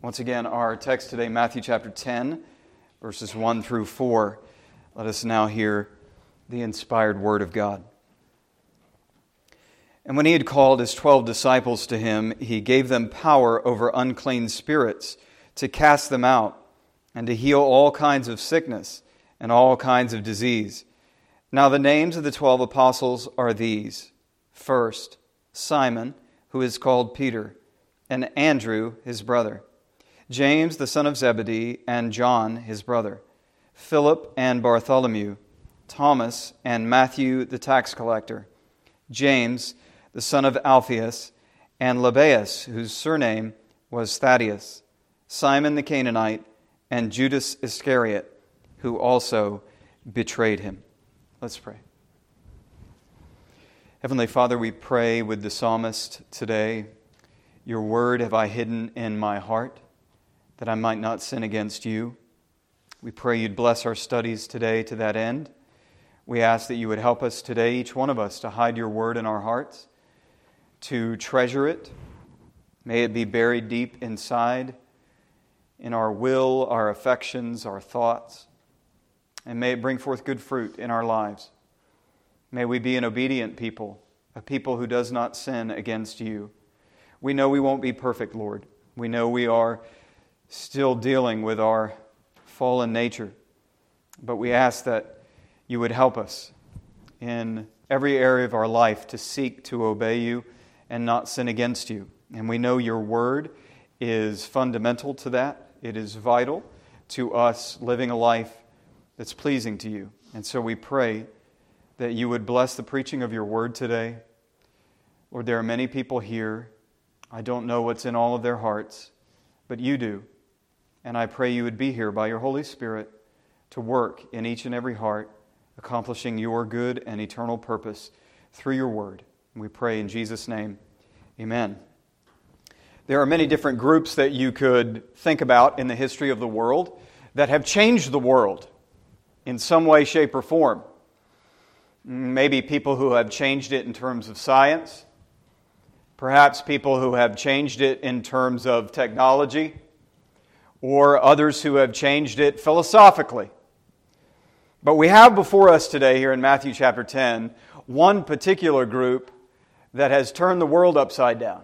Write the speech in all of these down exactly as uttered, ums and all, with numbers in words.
Once again, our text today, Matthew chapter ten, verses one through four. Let us now hear the inspired word of God. And when he had called his twelve disciples to him, he gave them power over unclean spirits to cast them out and to heal all kinds of sickness and all kinds of disease. Now the names of the twelve apostles are these. First, Simon, who is called Peter, and Andrew, his brother, James, the son of Zebedee, and John, his brother, Philip and Bartholomew, Thomas and Matthew, the tax collector, James, the son of Alphaeus, and Lebbaeus, whose surname was Thaddeus, Simon the Canaanite, and Judas Iscariot, who also betrayed him. Let's pray. Heavenly Father, we pray with the psalmist today, your word have I hidden in my heart, that I might not sin against you. We pray you'd bless our studies today to that end. We ask that you would help us today, each one of us, to hide your word in our hearts, to treasure it. May it be buried deep inside in our will, our affections, our thoughts. And may it bring forth good fruit in our lives. May we be an obedient people, a people who does not sin against you. We know we won't be perfect, Lord. We know we are still dealing with our fallen nature. But we ask that you would help us in every area of our life to seek to obey you and not sin against you. And we know your word is fundamental to that. It is vital to us living a life that's pleasing to you. And so we pray that you would bless the preaching of your word today. Lord, there are many people here. I don't know what's in all of their hearts, but you do. And I pray you would be here by your Holy Spirit to work in each and every heart, accomplishing your good and eternal purpose through your word. We pray in Jesus' name, amen. There are many different groups that you could think about in the history of the world that have changed the world in some way, shape, or form. Maybe people who have changed it in terms of science. Perhaps people who have changed it in terms of technology. Or others who have changed it philosophically. But we have before us today here in Matthew chapter ten, one particular group that has turned the world upside down.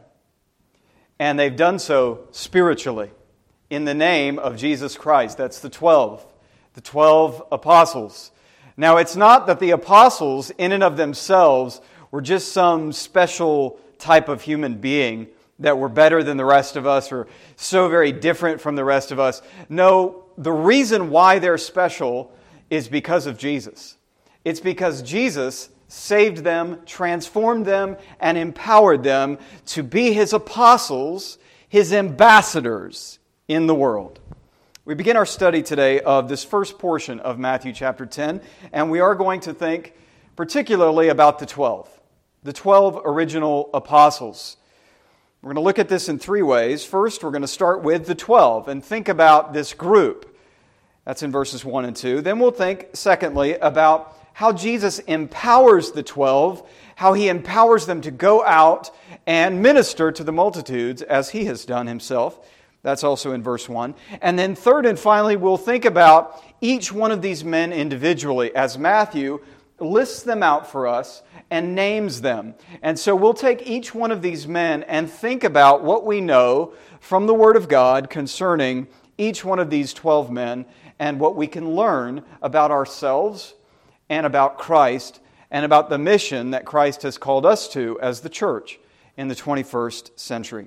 And they've done so spiritually in the name of Jesus Christ. That's the twelve, the twelve apostles. Now, it's not that the apostles in and of themselves were just some special type of human being that were better than the rest of us or so very different from the rest of us. No, the reason why they're special is because of Jesus. It's because Jesus saved them, transformed them, and empowered them to be His apostles, His ambassadors in the world. We begin our study today of this first portion of Matthew chapter ten, and we are going to think particularly about the twelve, the twelve original apostles. We're going to look at this in three ways. First, we're going to start with the twelve and think about this group. That's in verses one and two. Then we'll think, secondly, about how Jesus empowers the twelve, how He empowers them to go out and minister to the multitudes as He has done Himself. That's also in verse one. And then third and finally, we'll think about each one of these men individually as Matthew lists them out for us and names them. And so we'll take each one of these men and think about what we know from the Word of God concerning each one of these twelve men and what we can learn about ourselves and about Christ and about the mission that Christ has called us to as the church in the twenty-first century.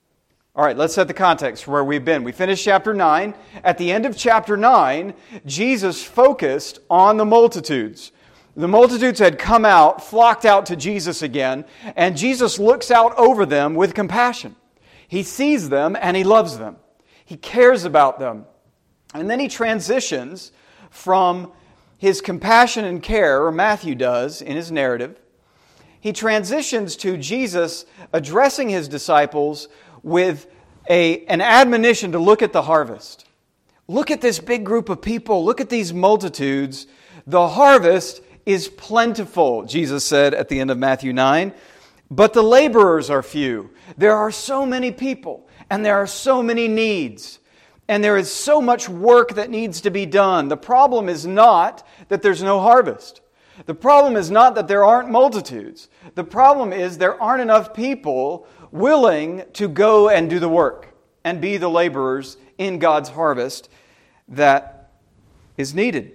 All right, let's set the context for where we've been. We finished chapter nine. At the end of chapter nine, Jesus focused on the multitudes. The multitudes had come out, flocked out to Jesus again, and Jesus looks out over them with compassion. He sees them and He loves them. He cares about them. And then He transitions from His compassion and care, or Matthew does in his narrative. He transitions to Jesus addressing His disciples with a, an admonition to look at the harvest. Look at this big group of people. Look at these multitudes. The harvest is plentiful, Jesus said at the end of Matthew nine, but the laborers are few. There are so many people, And there are so many needs. And there is so much work that needs to be done. The problem is not that there's no harvest. The problem is not that there aren't multitudes. The problem is there aren't enough people willing to go and do the work and be the laborers in God's harvest that is needed.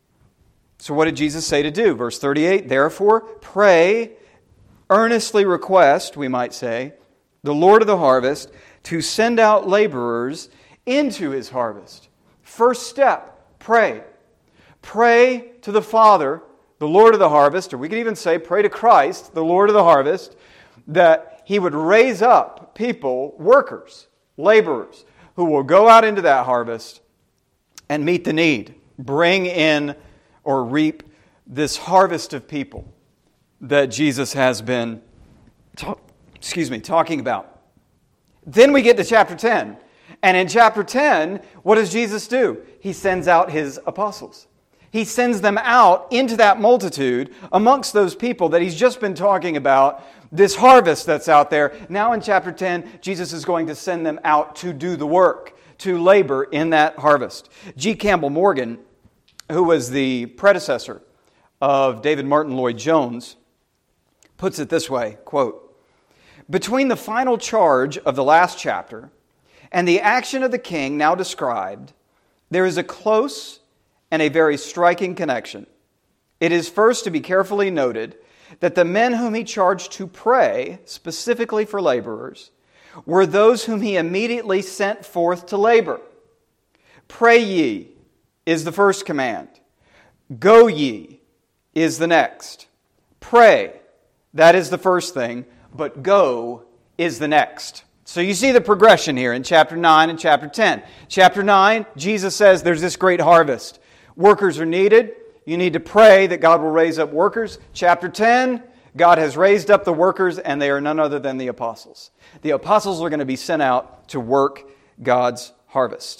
So what did Jesus say to do? Verse thirty-eight, therefore pray, earnestly request, we might say, the Lord of the harvest to send out laborers into His harvest. First step, pray. Pray to the Father, the Lord of the harvest, or we could even say pray to Christ, the Lord of the harvest, that He would raise up people, workers, laborers, who will go out into that harvest and meet the need, bring in or reap this harvest of people that Jesus has been ta- excuse me, talking about. Then we get to chapter ten. And in chapter ten, what does Jesus do? He sends out His apostles. He sends them out into that multitude amongst those people that He's just been talking about, this harvest that's out there. Now in chapter ten, Jesus is going to send them out to do the work, to labor in that harvest. G. Campbell Morgan, who was the predecessor of David Martin Lloyd-Jones, puts it this way, quote, between the final charge of the last chapter and the action of the king now described, there is a close and a very striking connection. It is first to be carefully noted that the men whom he charged to pray, specifically for laborers, were those whom he immediately sent forth to labor. Pray ye is the first command. Go ye is the next. Pray, that is the first thing, but go is the next. So you see the progression here in chapter nine and chapter ten. Chapter nine, Jesus says there's this great harvest. Workers are needed. You need to pray that God will raise up workers. Chapter ten, God has raised up the workers, and they are none other than the apostles. The apostles are going to be sent out to work God's harvest.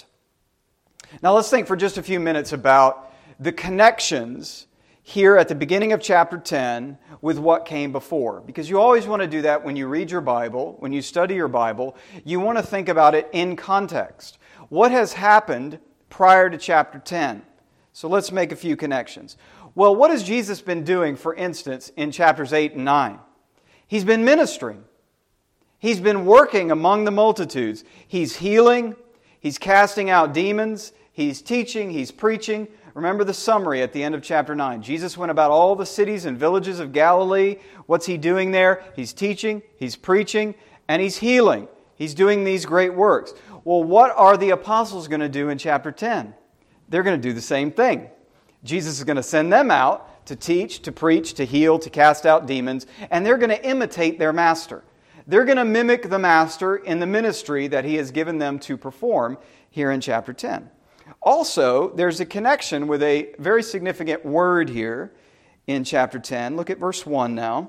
Now let's think for just a few minutes about the connections here at the beginning of chapter ten with what came before. Because you always want to do that when you read your Bible, when you study your Bible. You want to think about it in context. What has happened prior to chapter ten? So let's make a few connections. Well, what has Jesus been doing, for instance, in chapters eight and nine? He's been ministering. He's been working among the multitudes. He's healing. He's casting out demons. He's teaching. He's preaching. Remember the summary at the end of chapter nine. Jesus went about all the cities and villages of Galilee. What's He doing there? He's teaching, He's preaching, and He's healing. He's doing these great works. Well, what are the apostles going to do in chapter ten? They're going to do the same thing. Jesus is going to send them out to teach, to preach, to heal, to cast out demons, and they're going to imitate their master. They're going to mimic the master in the ministry that He has given them to perform here in chapter ten. Also, there's a connection with a very significant word here in chapter ten. Look at verse one now.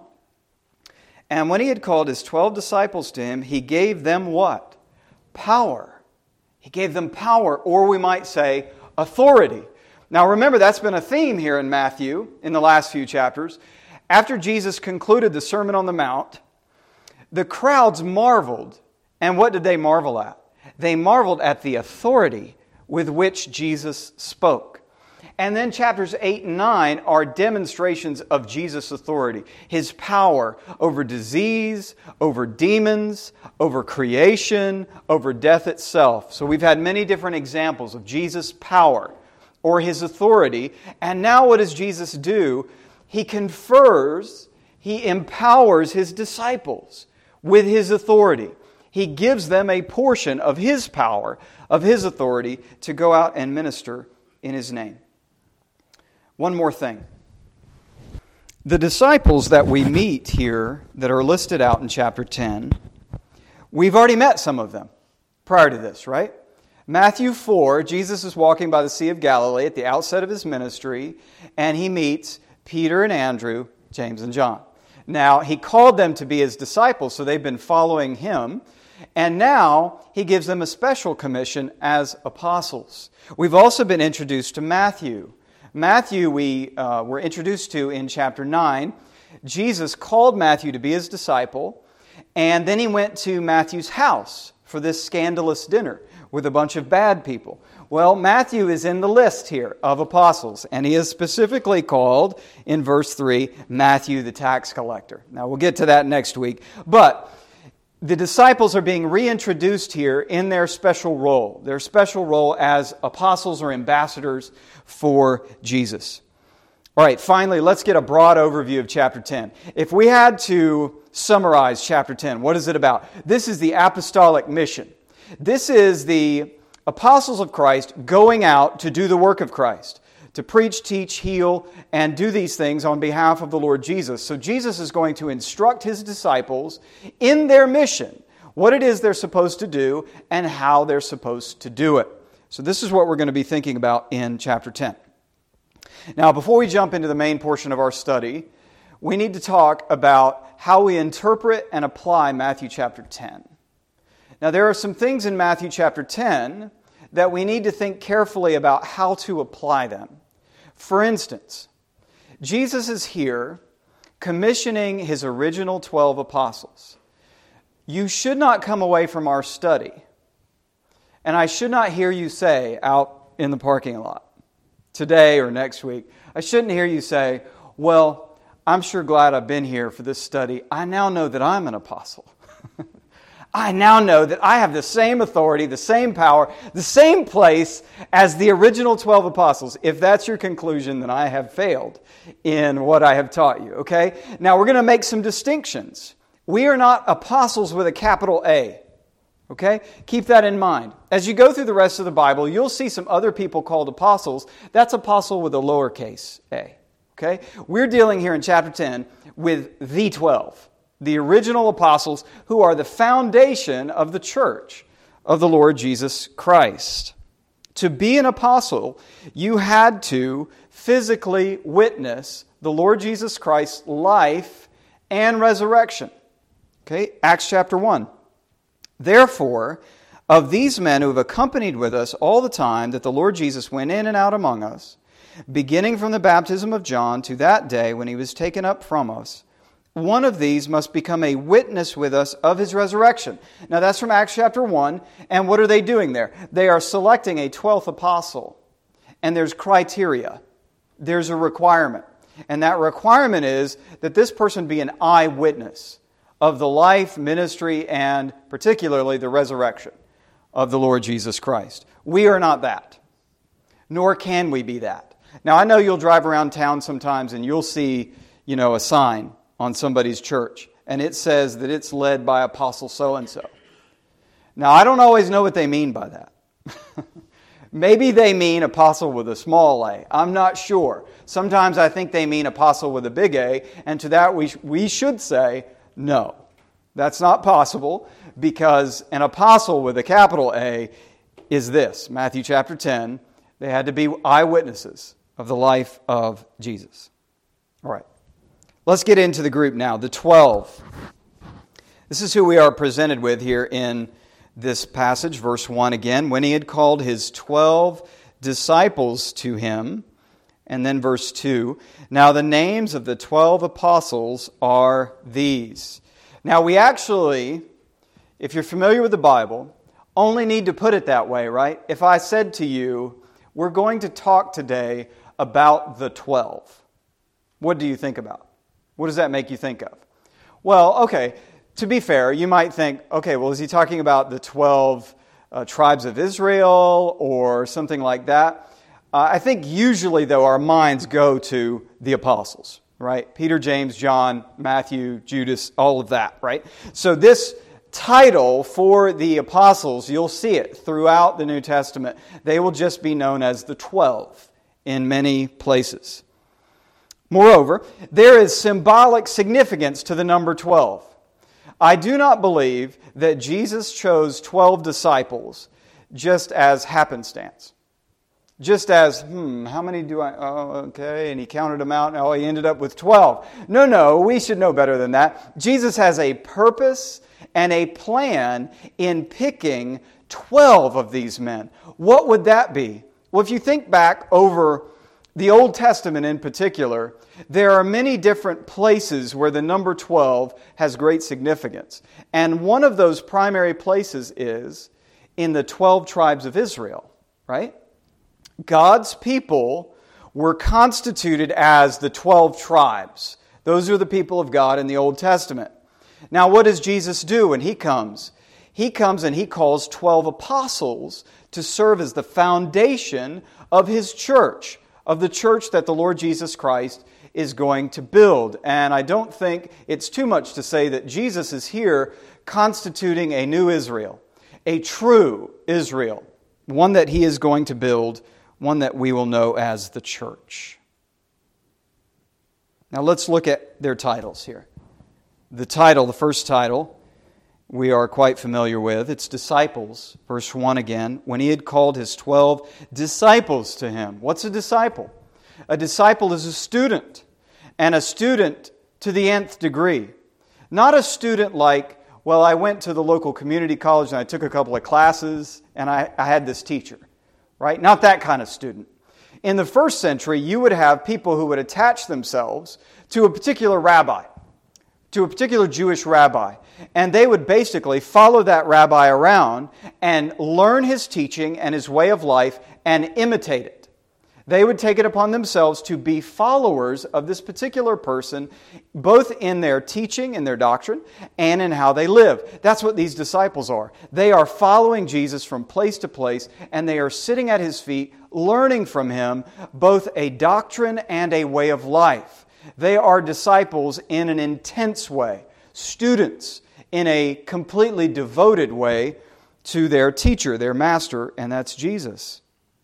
And when He had called His twelve disciples to Him, He gave them what? Power. He gave them power, or we might say authority. Now remember, that's been a theme here in Matthew in the last few chapters. After Jesus concluded the Sermon on the Mount, the crowds marveled. And what did they marvel at? They marveled at the authority with which Jesus spoke. And then chapters eight and nine are demonstrations of Jesus' authority, His power over disease, over demons, over creation, over death itself. So we've had many different examples of Jesus' power or His authority. And now what does Jesus do? He confers, He empowers His disciples with His authority. He gives them a portion of His power, of His authority to go out and minister in His name. One more thing. The disciples that we meet here that are listed out in chapter ten, we've already met some of them prior to this, right? Matthew four, Jesus is walking by the Sea of Galilee at the outset of His ministry, and He meets Peter and Andrew, James and John. Now, He called them to be His disciples, so they've been following Him. And now He gives them a special commission as apostles. We've also been introduced to Matthew. Matthew we uh, were introduced to in chapter nine. Jesus called Matthew to be His disciple, and then He went to Matthew's house for this scandalous dinner with a bunch of bad people? Well, Matthew is in the list here of apostles, and he is specifically called, in verse three, Matthew the tax collector. Now, we'll get to that next week. But the disciples are being reintroduced here in their special role, their special role as apostles or ambassadors for Jesus. All right, finally, let's get a broad overview of chapter ten. If we had to summarize chapter ten, what is it about? This is the apostolic mission. This is the apostles of Christ going out to do the work of Christ, to preach, teach, heal, and do these things on behalf of the Lord Jesus. So Jesus is going to instruct His disciples in their mission, what it is they're supposed to do and how they're supposed to do it. So this is what we're going to be thinking about in chapter ten. Now, before we jump into the main portion of our study, we need to talk about how we interpret and apply Matthew chapter ten. Now, there are some things in Matthew chapter ten that we need to think carefully about how to apply them. For instance, Jesus is here commissioning His original twelve apostles. You should not come away from our study, and I should not hear you say out in the parking lot today or next week, I shouldn't hear you say, well, I'm sure glad I've been here for this study. I now know that I'm an apostle. I now know that I have the same authority, the same power, the same place as the original twelve apostles. If that's your conclusion, then I have failed in what I have taught you, okay? Now, we're going to make some distinctions. We are not apostles with a capital A, okay? Keep that in mind. As you go through the rest of the Bible, you'll see some other people called apostles. That's apostle with a lowercase a, okay? We're dealing here in chapter ten with the twelve. The original apostles who are the foundation of the church of the Lord Jesus Christ. To be an apostle, you had to physically witness the Lord Jesus Christ's life and resurrection. Okay, Acts chapter one. Therefore, of these men who have accompanied with us all the time that the Lord Jesus went in and out among us, beginning from the baptism of John to that day when He was taken up from us, one of these must become a witness with us of His resurrection. Now that's from Acts chapter one. And what are they doing there? They are selecting a twelfth apostle. And there's criteria. There's a requirement. And that requirement is that this person be an eyewitness of the life, ministry, and particularly the resurrection of the Lord Jesus Christ. We are not that. Nor can we be that. Now I know you'll drive around town sometimes and you'll see, you know, a sign on somebody's church, and it says that it's led by Apostle so-and-so. Now, I don't always know what they mean by that. Maybe they mean apostle with a small a. I'm not sure. Sometimes I think they mean apostle with a big A, and to that we, we should say, no. That's not possible, because an apostle with a capital A is this, Matthew chapter ten. They had to be eyewitnesses of the life of Jesus. All right. Let's get into the group now, the twelve. This is who we are presented with here in this passage, verse one again. When He had called His twelve disciples to Him, and then verse two. Now the names of the twelve apostles are these. Now we actually, if you're familiar with the Bible, only need to put it that way, right? If I said to you, we're going to talk today about the twelve, what do you think about? What does that make you think of? Well, okay, to be fair, you might think, okay, well, is he talking about the twelve uh, tribes of Israel or something like that? Uh, I think usually, though, our minds go to the apostles, right? Peter, James, John, Matthew, Judas, all of that, right? So this title for the apostles, you'll see it throughout the New Testament. They will just be known as the twelve in many places. Moreover, there is symbolic significance to the number twelve. I do not believe that Jesus chose twelve disciples just as happenstance. Just as, hmm, how many do I, oh, okay, and He counted them out, and oh, He ended up with twelve. No, no, we should know better than that. Jesus has a purpose and a plan in picking twelve of these men. What would that be? Well, if you think back over the Old Testament in particular, there are many different places where the number twelve has great significance. And one of those primary places is in the twelve tribes of Israel, right? God's people were constituted as the twelve tribes. Those are the people of God in the Old Testament. Now, what does Jesus do when He comes? He comes and He calls twelve apostles to serve as the foundation of His church, of the church that the Lord Jesus Christ is going to build. And I don't think it's too much to say that Jesus is here constituting a new Israel, a true Israel, one that He is going to build, one that we will know as the church. Now let's look at their titles here. The title, the first title, we are quite familiar with. It's disciples. Verse one again. When He had called His twelve disciples to Him. What's a disciple? A disciple is a student. And a student to the nth degree. Not a student like, well, I went to the local community college and I took a couple of classes and I, I had this teacher. Right? Not that kind of student. In the first century, you would have people who would attach themselves to a particular rabbi, to a particular Jewish rabbi. And they would basically follow that rabbi around and learn his teaching and his way of life and imitate it. They would take it upon themselves to be followers of this particular person, both in their teaching, in their doctrine, and in how they live. That's what these disciples are. They are following Jesus from place to place, and they are sitting at His feet, learning from Him both a doctrine and a way of life. They are disciples in an intense way, students in a completely devoted way to their teacher, their master, and that's Jesus.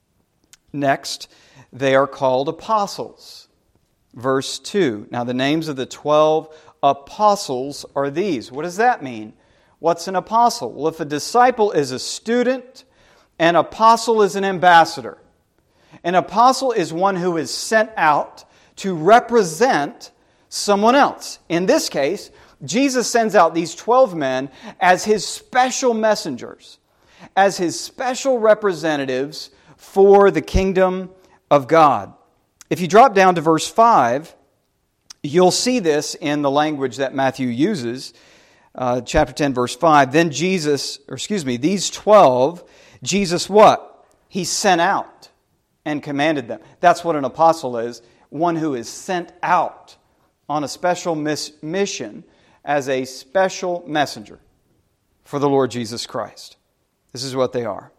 Next, they are called apostles. Verse two. Now the names of the twelve apostles are these. What does that mean? What's an apostle? Well, if a disciple is a student, an apostle is an ambassador. An apostle is one who is sent out to represent someone else. In this case, Jesus sends out these twelve men as His special messengers, as His special representatives for the kingdom of God. If you drop down to verse five, you'll see this in the language that Matthew uses. Uh, chapter ten, verse five. Then Jesus, or excuse me, these twelve, Jesus what? He sent out and commanded them. That's what an apostle is. One who is sent out on a special miss- mission as a special messenger for the Lord Jesus Christ. This is what they are.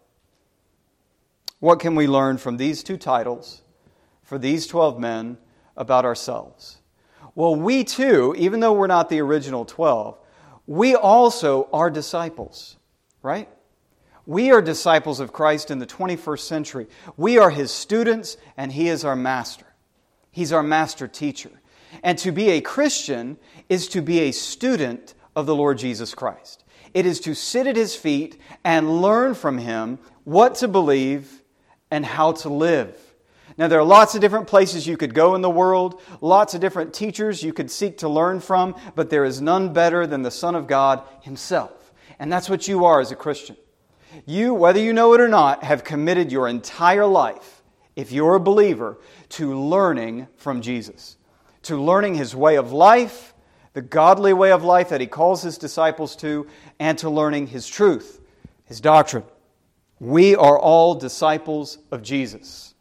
What can we learn from these two titles for these twelve men about ourselves? Well, we too, even though we're not the original twelve, we also are disciples, right? We are disciples of Christ in the twenty-first century. We are His students and He is our master. He's our master teacher. And to be a Christian is to be a student of the Lord Jesus Christ. It is to sit at His feet and learn from Him what to believe and how to live. Now, there are lots of different places you could go in the world, lots of different teachers you could seek to learn from, but there is none better than the Son of God Himself. And that's what you are as a Christian. You, whether you know it or not, have committed your entire life, if you're a believer, to learning from Jesus. To learning His way of life, the godly way of life that He calls His disciples to, and to learning His truth, His doctrine. We are all disciples of Jesus.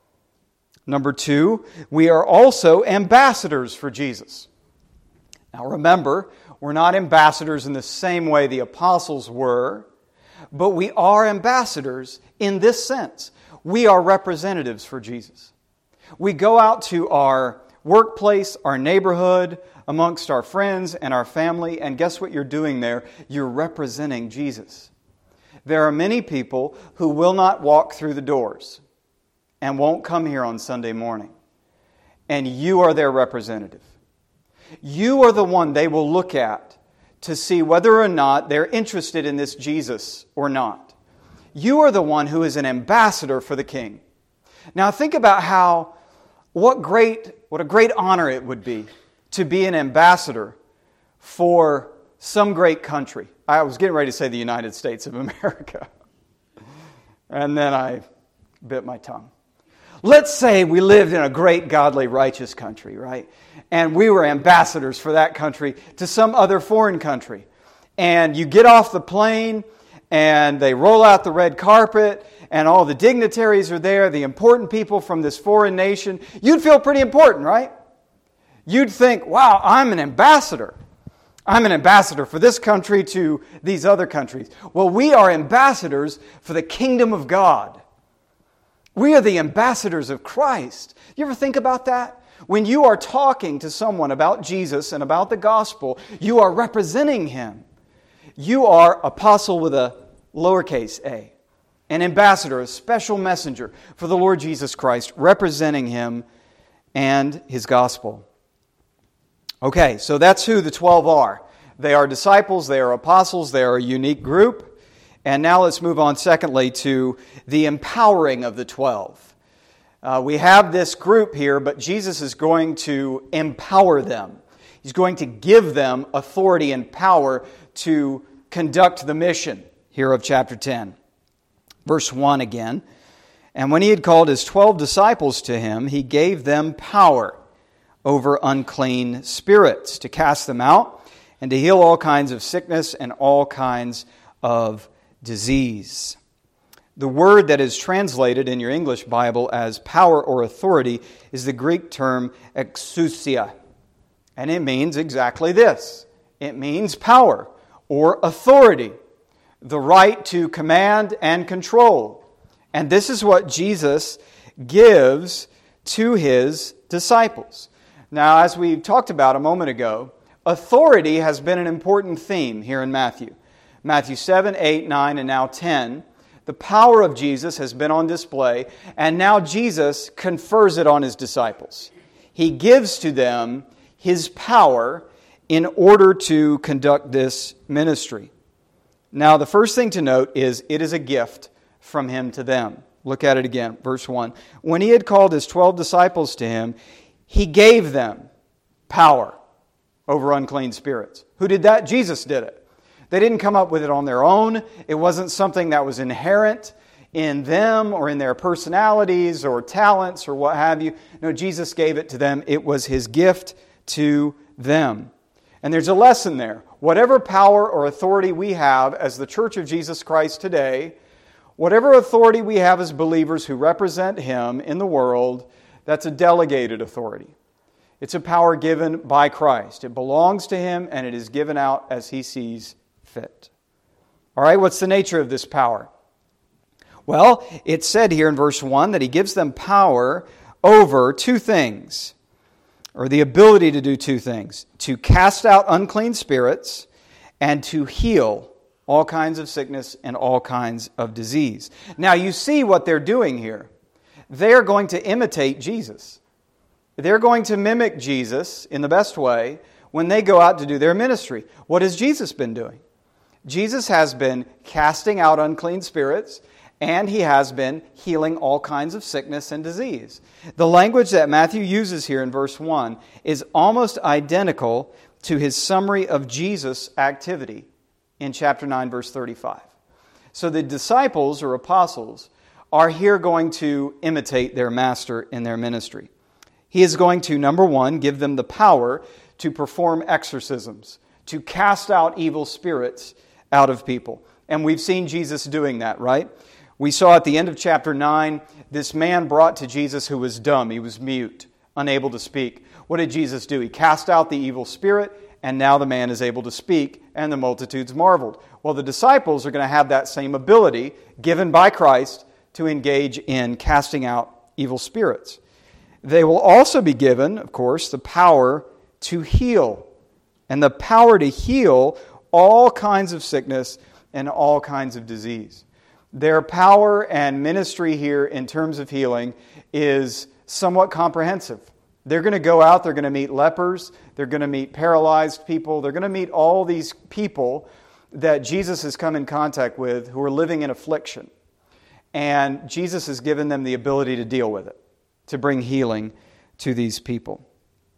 Number two, we are also ambassadors for Jesus. Now remember, we're not ambassadors in the same way the apostles were, but we are ambassadors in this sense. We are representatives for Jesus. We go out to our workplace, our neighborhood, amongst our friends and our family, and guess what you're doing there? You're representing Jesus. There are many people who will not walk through the doors and won't come here on Sunday morning. And you are their representative. You are the one they will look at to see whether or not they're interested in this Jesus or not. You are the one who is an ambassador for the King. Now think about how, what great, what a great honor it would be to be an ambassador for some great country. I was getting ready to say the United States of America. And then I bit my tongue. let's say we lived in a great, godly, righteous country, right? And we were ambassadors for that country to some other foreign country. And you get off the plane, and they roll out the red carpet, and all the dignitaries are there, the important people from this foreign nation. You'd feel pretty important, right? You'd think, wow, I'm an ambassador. I'm an ambassador for this country to these other countries. Well, we are ambassadors for the kingdom of God. We are the ambassadors of Christ. You ever think about that? When you are talking to someone about Jesus and about the gospel, you are representing Him. You are apostle with a lowercase a, an ambassador, a special messenger for the Lord Jesus Christ, representing Him and His gospel. Okay, so that's who the twelve are. They are disciples, they are apostles, they are a unique group. And now let's move on, secondly, to the empowering of the twelve. Uh, we have this group here, but Jesus is going to empower them. He's going to give them authority and power to conduct the mission here of chapter ten. Verse one again. And when He had called His twelve disciples to Him, He gave them power over unclean spirits to cast them out and to heal all kinds of sickness and all kinds of disease. The word that is translated in your English Bible as power or authority is the Greek term exousia. And it means exactly this. It means power or authority, the right to command and control. And this is what Jesus gives to His disciples. Now, as we talked about a moment ago, authority has been an important theme here in Matthew. Matthew seven, eight, nine, and now ten. The power of Jesus has been on display, and now Jesus confers it on His disciples. He gives to them His power in order to conduct this ministry. Now, the first thing to note is it is a gift from Him to them. Look at it again, verse one. When He had called His twelve disciples to Him, He gave them power over unclean spirits. Who did that? Jesus did it. They didn't come up with it on their own. It wasn't something that was inherent in them or in their personalities or talents or what have you. No, Jesus gave it to them. It was His gift to them. And there's a lesson there. Whatever power or authority we have as the Church of Jesus Christ today, whatever authority we have as believers who represent Him in the world, that's a delegated authority. It's a power given by Christ. It belongs to Him and it is given out as He sees fit. All right, what's the nature of this power? Well, it's said here in verse one that He gives them power over two things, or the ability to do two things: to cast out unclean spirits and to heal all kinds of sickness and all kinds of disease. Now, you see what they're doing here. They're going to imitate Jesus. They're going to mimic Jesus in the best way when they go out to do their ministry. What has Jesus been doing? Jesus has been casting out unclean spirits, and He has been healing all kinds of sickness and disease. The language that Matthew uses here in verse one is almost identical to his summary of Jesus' activity in chapter nine, verse thirty-five. So the disciples or apostles are here going to imitate their master in their ministry. He is going to, number one, give them the power to perform exorcisms, to cast out evil spirits out of people. And we've seen Jesus doing that, right? We saw at the end of chapter nine, this man brought to Jesus who was dumb. He was mute, unable to speak. What did Jesus do? He cast out the evil spirit, and now the man is able to speak, and the multitudes marveled. Well, the disciples are going to have that same ability given by Christ to engage in casting out evil spirits. They will also be given, of course, the power to heal, and the power to heal all kinds of sickness and all kinds of disease. Their power and ministry here in terms of healing is somewhat comprehensive. They're going to go out, they're going to meet lepers, they're going to meet paralyzed people, they're going to meet all these people that Jesus has come in contact with who are living in affliction. And Jesus has given them the ability to deal with it, to bring healing to these people.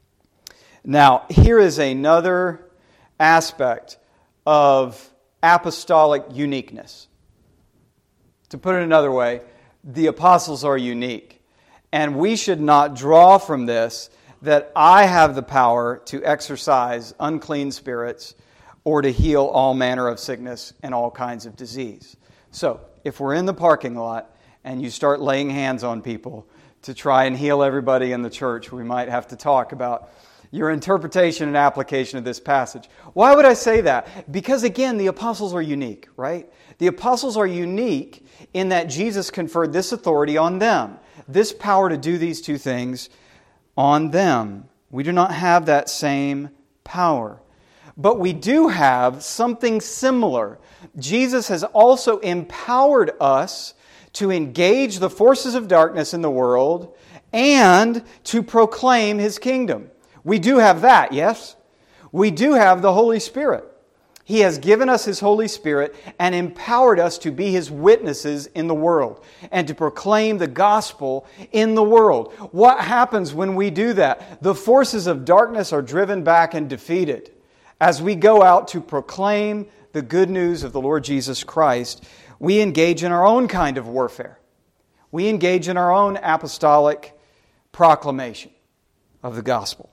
Now, here is another aspect of apostolic uniqueness. To put it another way, the apostles are unique. And we should not draw from this that I have the power to exorcise unclean spirits or to heal all manner of sickness and all kinds of disease. So, if we're in the parking lot and you start laying hands on people to try and heal everybody in the church, we might have to talk about your interpretation and application of this passage. Why would I say that? Because again, the apostles are unique, right? The apostles are unique in that Jesus conferred this authority on them, this power to do these two things on them. We do not have that same power. But we do have something similar. Jesus has also empowered us to engage the forces of darkness in the world and to proclaim His kingdom. We do have that, yes? We do have the Holy Spirit. He has given us His Holy Spirit and empowered us to be His witnesses in the world and to proclaim the gospel in the world. What happens when we do that? The forces of darkness are driven back and defeated as we go out to proclaim the good news of the Lord Jesus Christ. We engage in our own kind of warfare. We engage in our own apostolic proclamation of the gospel.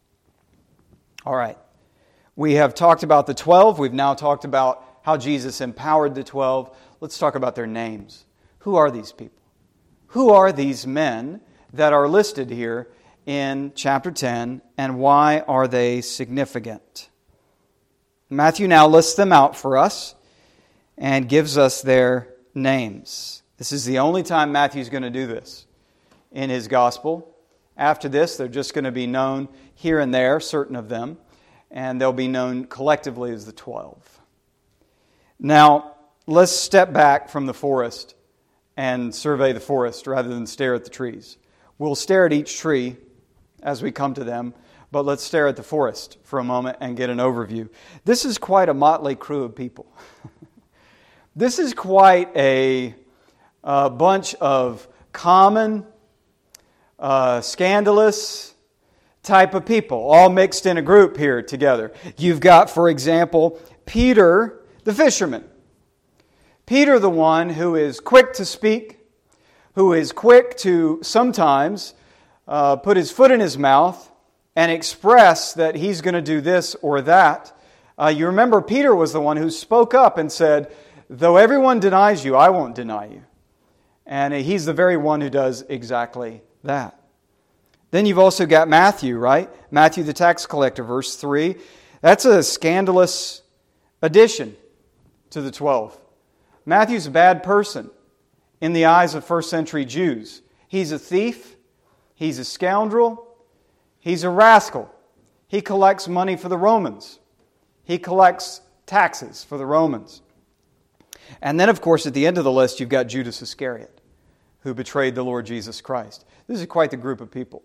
All right. We have talked about the twelve. We've now talked about how Jesus empowered the twelve. Let's talk about their names. Who are these people? Who are these men that are listed here in chapter ten, and why are they significant? Matthew now lists them out for us and gives us their names. This is the only time Matthew's going to do this in his gospel. After this, they're just going to be known here and there, certain of them, and they'll be known collectively as the twelve. Now, let's step back from the forest and survey the forest rather than stare at the trees. We'll stare at each tree as we come to them, but let's stare at the forest for a moment and get an overview. This is quite a motley crew of people. This is quite a, a bunch of common, uh, scandalous type of people, all mixed in a group here together. You've got, for example, Peter the fisherman. Peter the one who is quick to speak, who is quick to sometimes uh, put his foot in his mouth and express that he's going to do this or that. Uh, you remember Peter was the one who spoke up and said, though everyone denies you, I won't deny you. And he's the very one who does exactly that. Then you've also got Matthew, right? Matthew the tax collector, verse three. That's a scandalous addition to the twelve. Matthew's a bad person in the eyes of first century Jews. He's a thief. He's a scoundrel. He's a rascal. He collects money for the Romans. He collects taxes for the Romans. And then, of course, at the end of the list, you've got Judas Iscariot, who betrayed the Lord Jesus Christ. This is quite the group of people.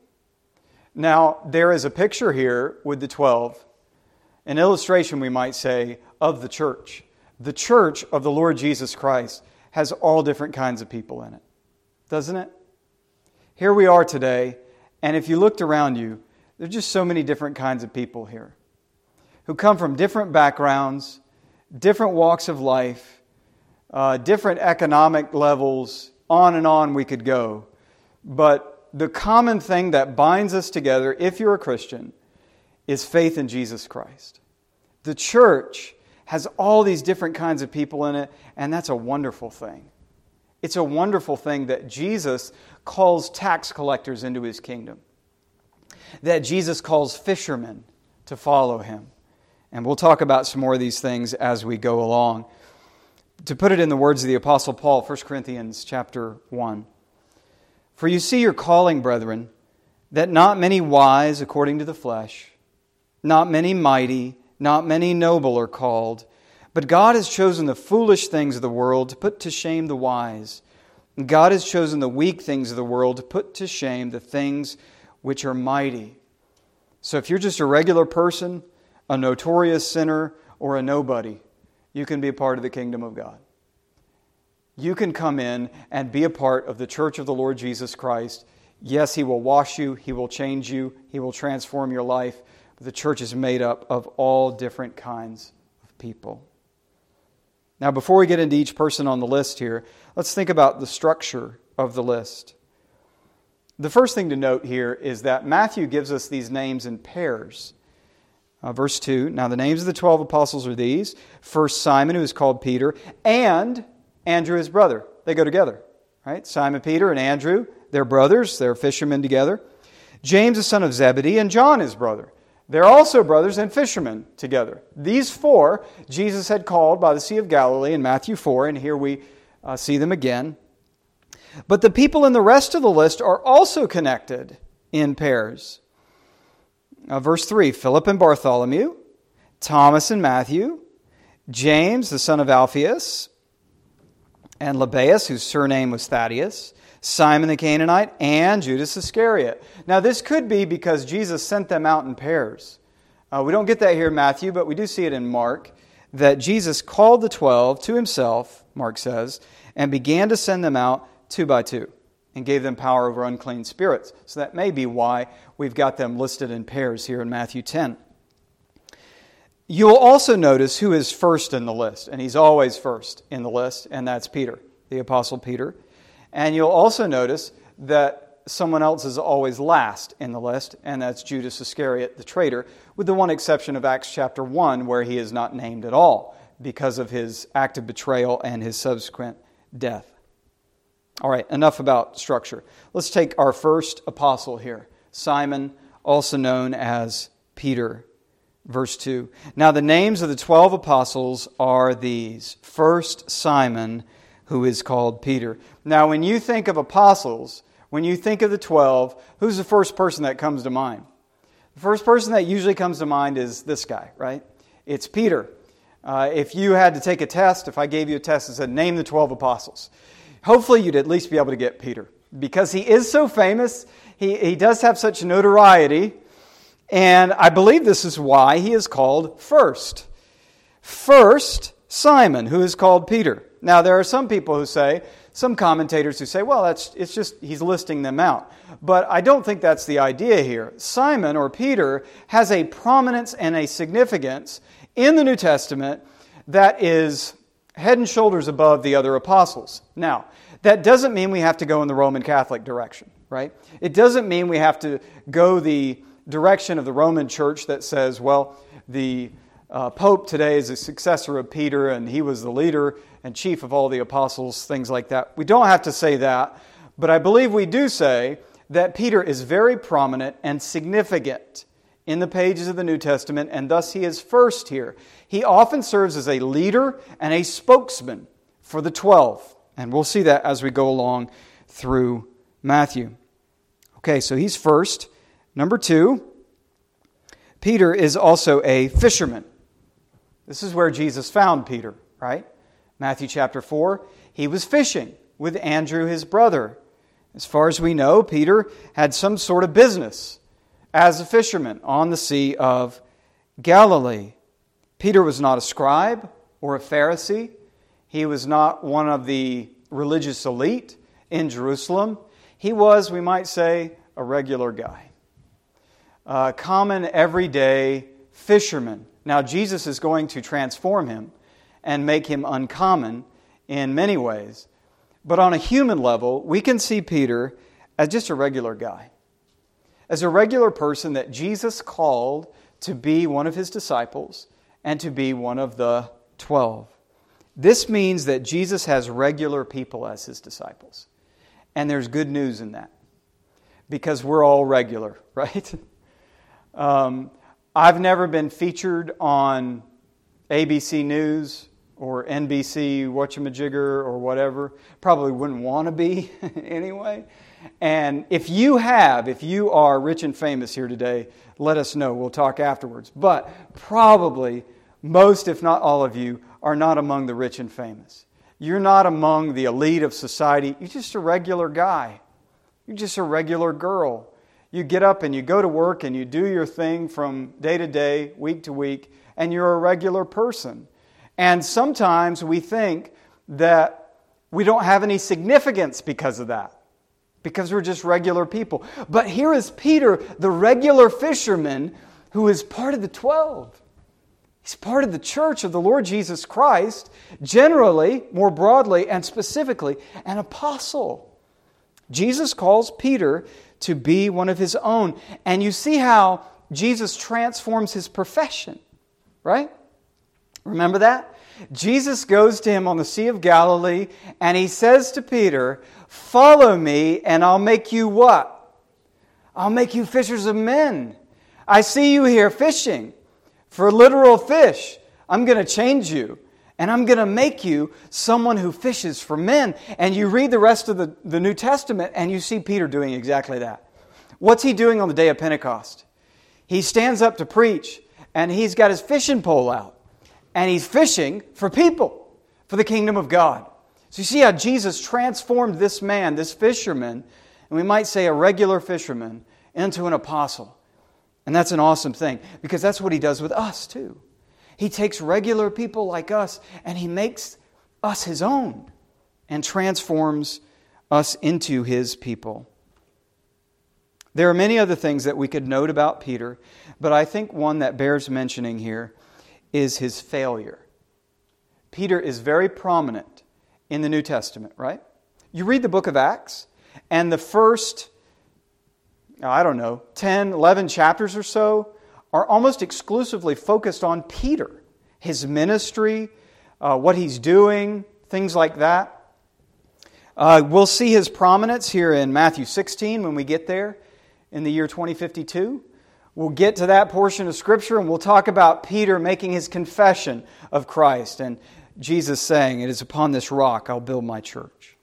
Now, there is a picture here with the twelve, an illustration, we might say, of the church. The church of the Lord Jesus Christ has all different kinds of people in it, doesn't it? Here we are today, and if you looked around you, there are just so many different kinds of people here who come from different backgrounds, different walks of life, uh, different economic levels, on and on we could go. But the common thing that binds us together, if you're a Christian, is faith in Jesus Christ. The church has all these different kinds of people in it, and that's a wonderful thing. It's a wonderful thing that Jesus calls tax collectors into His kingdom, that Jesus calls fishermen to follow Him. And we'll talk about some more of these things as we go along. To put it in the words of the Apostle Paul, First Corinthians chapter one. For you see your calling, brethren, that not many wise according to the flesh, not many mighty, not many noble are called, but God has chosen the foolish things of the world to put to shame the wise. And God has chosen the weak things of the world to put to shame the things which are mighty. So if you're just a regular person, a notorious sinner, or a nobody, you can be a part of the kingdom of God. You can come in and be a part of the church of the Lord Jesus Christ. Yes, He will wash you, He will change you, He will transform your life. But the church is made up of all different kinds of people. Now, before we get into each person on the list here, let's think about the structure of the list. The first thing to note here is that Matthew gives us these names in pairs. Uh, verse two, now the names of the twelve apostles are these. First Simon, who is called Peter, and Andrew his brother. They go together, right? Simon Peter and Andrew, they're brothers, they're fishermen together. James the son of Zebedee and John his brother. They're also brothers and fishermen together. These four Jesus had called by the Sea of Galilee in Matthew four, and here we uh, see them again. But the people in the rest of the list are also connected in pairs. Uh, verse three, Philip and Bartholomew, Thomas and Matthew, James the son of Alphaeus, and Lebbaeus, whose surname was Thaddeus, Simon the Canaanite, and Judas Iscariot. Now this could be because Jesus sent them out in pairs. Uh, we don't get that here in Matthew, but we do see it in Mark, that Jesus called the twelve to himself, Mark says, and began to send them out two by two, and gave them power over unclean spirits. So that may be why we've got them listed in pairs here in Matthew ten. You'll also notice who is first in the list, and he's always first in the list, and that's Peter, the Apostle Peter. And you'll also notice that someone else is always last in the list, and that's Judas Iscariot, the traitor, with the one exception of Acts chapter one, where he is not named at all because of his act of betrayal and his subsequent death. All right, enough about structure. Let's take our first apostle here, Simon, also known as Peter. Verse two. Now the names of the twelve apostles are these. First, Simon, who is called Peter. Now when you think of apostles, when you think of the twelve, who's the first person that comes to mind? The first person that usually comes to mind is this guy, right? It's Peter. Uh, if you had to take a test, if I gave you a test and said, name the twelve apostles, hopefully you'd at least be able to get Peter. Because he is so famous, he, he does have such notoriety, and I believe this is why he is called first. First, Simon, who is called Peter. Now, there are some people who say, some commentators who say, well, that's it's just he's listing them out. But I don't think that's the idea here. Simon, or Peter, has a prominence and a significance in the New Testament that is head and shoulders above the other apostles. Now, that doesn't mean we have to go in the Roman Catholic direction, right? It doesn't mean we have to go the direction of the Roman Church that says, well, the uh, Pope today is a successor of Peter and he was the leader and chief of all the apostles, things like that. We don't have to say that, but I believe we do say that Peter is very prominent and significant in the pages of the New Testament, and thus he is first here. He often serves as a leader and a spokesman for the twelve, and we'll see that as we go along through Matthew. Okay, so he's first. Number two, Peter is also a fisherman. This is where Jesus found Peter, right? Matthew chapter four, he was fishing with Andrew, his brother. As far as we know, Peter had some sort of business as a fisherman on the Sea of Galilee. Peter was not a scribe or a Pharisee. He was not one of the religious elite in Jerusalem. He was, we might say, a regular guy. A common, everyday fisherman. Now, Jesus is going to transform him and make him uncommon in many ways. But on a human level, we can see Peter as just a regular guy. As a regular person that Jesus called to be one of his disciples and to be one of the twelve. This means that Jesus has regular people as his disciples. And there's good news in that. Because we're all regular, right? um, I've never been featured on A B C News or N B C whatchamajigger or whatever. Probably wouldn't want to be anyway. And if you have, if you are rich and famous here today, let us know. We'll talk afterwards. But probably most, if not all of you, are not among the rich and famous. You're not among the elite of society. You're just a regular guy. You're just a regular girl. You get up and you go to work and you do your thing from day to day, week to week, and you're a regular person. And sometimes we think that we don't have any significance because of that. Because we're just regular people. But here is Peter, the regular fisherman, who is part of the twelve. He's part of the church of the Lord Jesus Christ, generally, more broadly, and specifically, an apostle. Jesus calls Peter to be one of his own. And you see how Jesus transforms his profession, right? Remember that? Jesus goes to him on the Sea of Galilee and he says to Peter, "Follow me and I'll make you what? I'll make you fishers of men. I see you here fishing for literal fish. I'm going to change you. And I'm going to make you someone who fishes for men." And you read the rest of the, the New Testament and you see Peter doing exactly that. What's he doing on the day of Pentecost? He stands up to preach and he's got his fishing pole out. And he's fishing for people, for the kingdom of God. So you see how Jesus transformed this man, this fisherman, and we might say a regular fisherman, into an apostle. And that's an awesome thing, because that's what he does with us too. He takes regular people like us and he makes us his own and transforms us into his people. There are many other things that we could note about Peter, but I think one that bears mentioning here is his failure. Peter is very prominent in the New Testament, right? You read the book of Acts, and the first, I don't know, ten, eleven chapters or so are almost exclusively focused on Peter, his ministry, uh, what he's doing, things like that. Uh, we'll see his prominence here in Matthew sixteen when we get there in the year twenty fifty-two. We'll get to that portion of Scripture and we'll talk about Peter making his confession of Christ and Jesus saying, "It is upon this rock I'll build my church."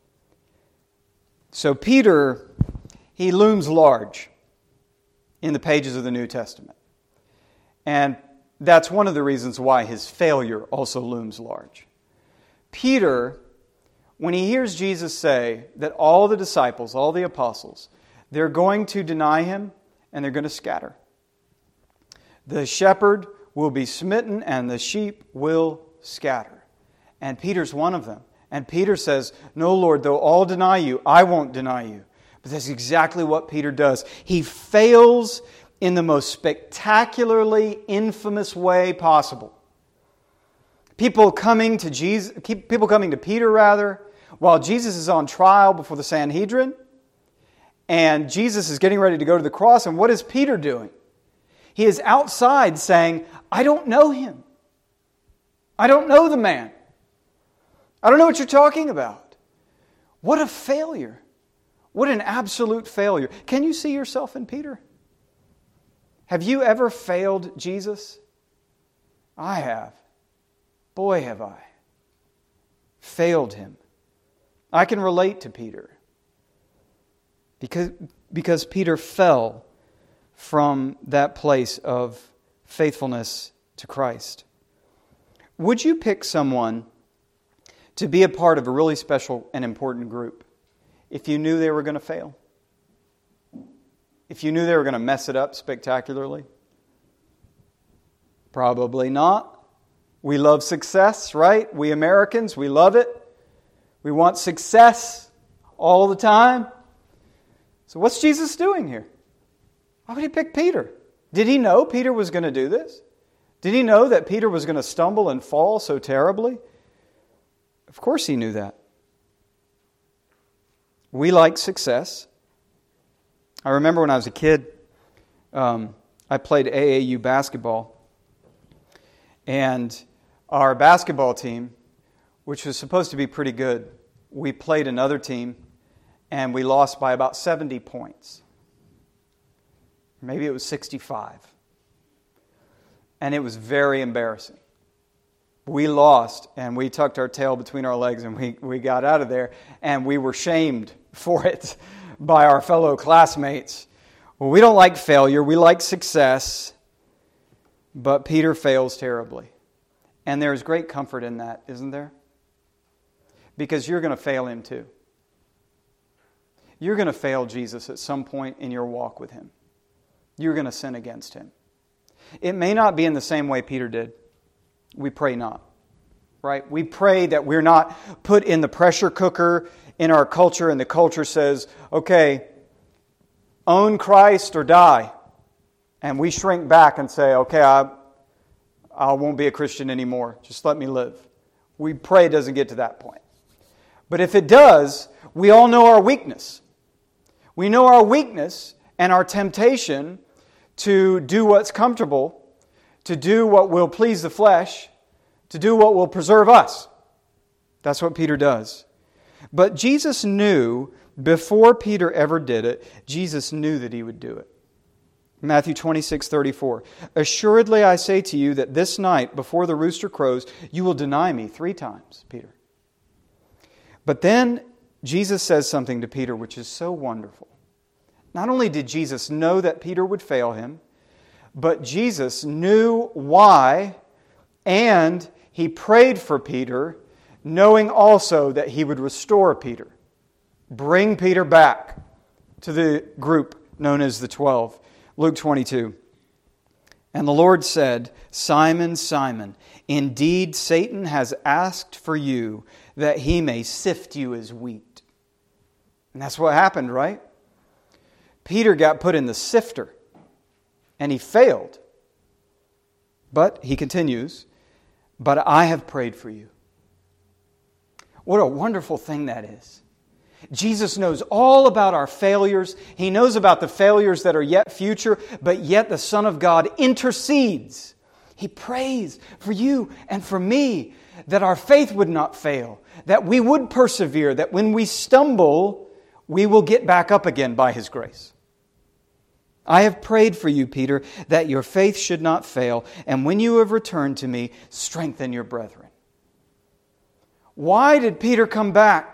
So Peter, he looms large in the pages of the New Testament. And that's one of the reasons why his failure also looms large. Peter, when he hears Jesus say that all the disciples, all the apostles, they're going to deny him and they're going to scatter. The shepherd will be smitten and the sheep will scatter. And Peter's one of them. And Peter says, "No, Lord, though all deny you, I won't deny you." But that's exactly what Peter does. He fails in the most spectacularly infamous way possible. People coming to Jesus, people coming to Peter rather, while Jesus is on trial before the Sanhedrin, and Jesus is getting ready to go to the cross, and what is Peter doing? He is outside saying, "I don't know him. I don't know the man. I don't know what you're talking about." What a failure. What an absolute failure. Can you see yourself in Peter? Have you ever failed Jesus? I have. Boy, have I. Failed him. I can relate to Peter. Because, because Peter fell from that place of faithfulness to Christ. Would you pick someone to be a part of a really special and important group if you knew they were going to fail? If you knew they were going to mess it up spectacularly? Probably not. We love success, right? We Americans, we love it. We want success all the time. So what's Jesus doing here? Why would he pick Peter? Did he know Peter was going to do this? Did he know that Peter was going to stumble and fall so terribly? Of course he knew that. We like success. I remember when I was a kid, um, I played A A U basketball. And our basketball team, which was supposed to be pretty good, we played another team and we lost by about seventy points. Maybe it was sixty-five. And it was very embarrassing. We lost and we tucked our tail between our legs and we, we got out of there and we were shamed for it by our fellow classmates. Well, we don't like failure. We like success. But Peter fails terribly. And there's great comfort in that, isn't there? Because you're going to fail him too. You're going to fail Jesus at some point in your walk with him. You're going to sin against him. It may not be in the same way Peter did. We pray not. Right? We pray that we're not put in the pressure cooker in our culture and the culture says, okay, own Christ or die. And we shrink back and say, okay, I, I won't be a Christian anymore. Just let me live. We pray it doesn't get to that point. But if it does, we all know our weakness. We know our weakness and our temptation to do what's comfortable, to do what will please the flesh, to do what will preserve us. That's what Peter does. But Jesus knew, before Peter ever did it, Jesus knew that he would do it. Matthew twenty-six thirty-four. Assuredly I say to you that this night, before the rooster crows, you will deny me three times, Peter. But then Jesus says something to Peter which is so wonderful. Not only did Jesus know that Peter would fail him, but Jesus knew why, and He prayed for Peter, knowing also that He would restore Peter, bring Peter back to the group known as the Twelve. Luke twenty-two. And the Lord said, Simon, Simon, indeed Satan has asked for you that he may sift you as wheat. And that's what happened, right? Peter got put in the sifter, and he failed. But, he continues, but I have prayed for you. What a wonderful thing that is. Jesus knows all about our failures. He knows about the failures that are yet future, but yet the Son of God intercedes. He prays for you and for me that our faith would not fail, that we would persevere, that when we stumble, we will get back up again by His grace. I have prayed for you, Peter, that your faith should not fail, and when you have returned to me, strengthen your brethren. Why did Peter come back?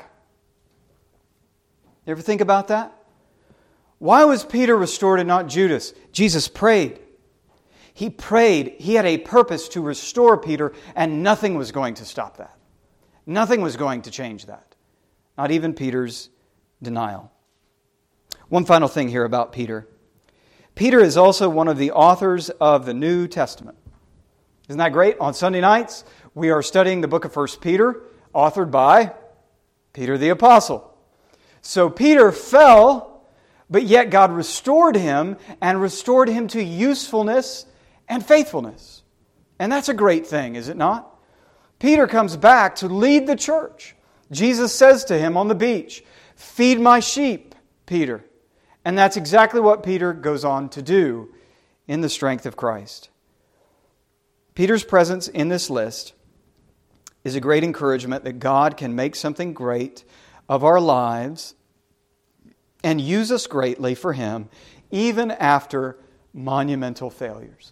You ever think about that? Why was Peter restored and not Judas? Jesus prayed. He prayed. He had a purpose to restore Peter, and nothing was going to stop that. Nothing was going to change that. Not even Peter's denial. One final thing here about Peter. Peter is also one of the authors of the New Testament. Isn't that great? On Sunday nights, we are studying the book of First Peter, authored by Peter the Apostle. So Peter fell, but yet God restored him and restored him to usefulness and faithfulness. And that's a great thing, is it not? Peter comes back to lead the church. Jesus says to him on the beach, feed my sheep, Peter. And that's exactly what Peter goes on to do in the strength of Christ. Peter's presence in this list is a great encouragement that God can make something great of our lives and use us greatly for Him, even after monumental failures.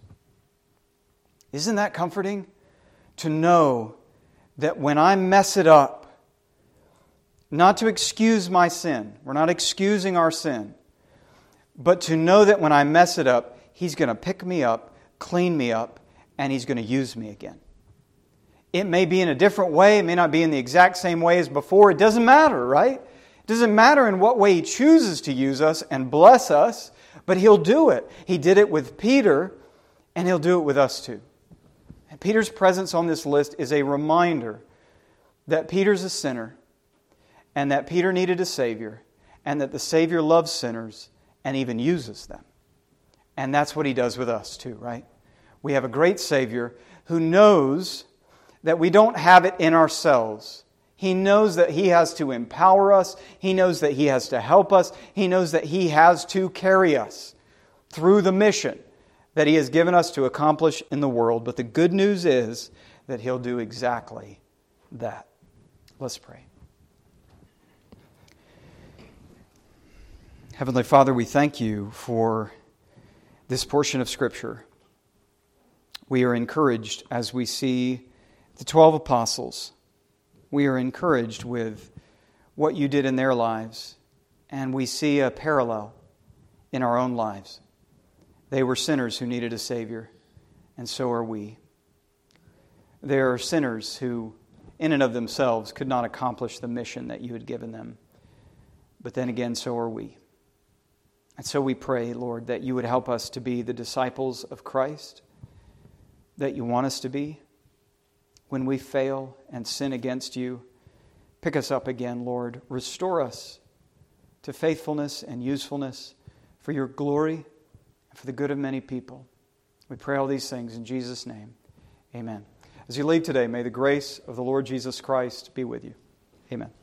Isn't that comforting? To know that when I mess it up, not to excuse my sin, we're not excusing our sin, but to know that when I mess it up, He's going to pick me up, clean me up, and He's going to use me again. It may be in a different way. It may not be in the exact same way as before. It doesn't matter, right? It doesn't matter in what way He chooses to use us and bless us, but He'll do it. He did it with Peter, and He'll do it with us too. And Peter's presence on this list is a reminder that Peter's a sinner, and that Peter needed a Savior, and that the Savior loves sinners and even uses them. And that's what He does with us too, right? We have a great Savior who knows that we don't have it in ourselves. He knows that He has to empower us. He knows that He has to help us. He knows that He has to carry us through the mission that He has given us to accomplish in the world. But the good news is that He'll do exactly that. Let's pray. Heavenly Father, we thank You for this portion of Scripture. We are encouraged as we see the twelve apostles. We are encouraged with what You did in their lives, and we see a parallel in our own lives. They were sinners who needed a Savior, and so are we. There are sinners who, in and of themselves, could not accomplish the mission that You had given them. But then again, so are we. And so we pray, Lord, that You would help us to be the disciples of Christ that You want us to be. When we fail and sin against You, pick us up again, Lord. Restore us to faithfulness and usefulness for Your glory and for the good of many people. We pray all these things in Jesus' name. Amen. As you leave today, may the grace of the Lord Jesus Christ be with you. Amen.